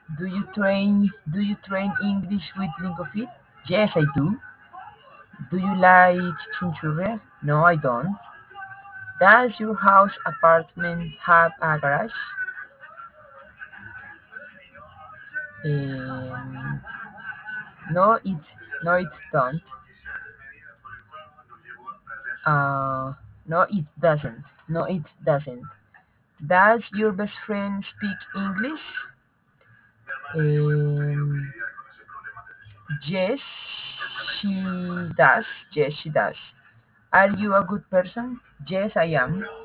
Do you train English with Lingofit? Yes, I do. Do you like chinchurria? No, I don't. Does your house apartment have a garage? Um, no, it don't. Uh, no, it doesn't. No, it doesn't. Does your best friend speak English? Um, yes, she does. Yes, she does. Are you a good person? Yes, I am.